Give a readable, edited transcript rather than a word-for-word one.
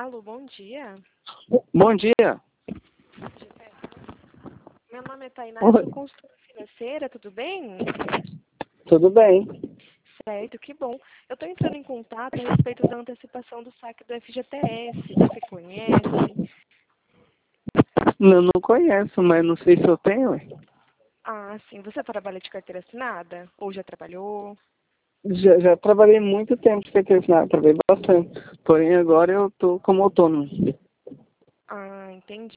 Alô, bom dia. Bom dia. Meu nome é Tainá, eu Oi. sou consultora financeira, tudo bem? Tudo bem? Certo, que bom. Eu estou entrando em contato a respeito da antecipação do saque do FGTS. Você conhece? Não conheço, mas não sei se eu tenho. Ué. Ah, sim. Você trabalha de carteira assinada? Ou já trabalhou? Já trabalhei muito tempo sem ter nada, trabalhei bastante. Porém, agora eu estou como autônomo. Ah, entendi.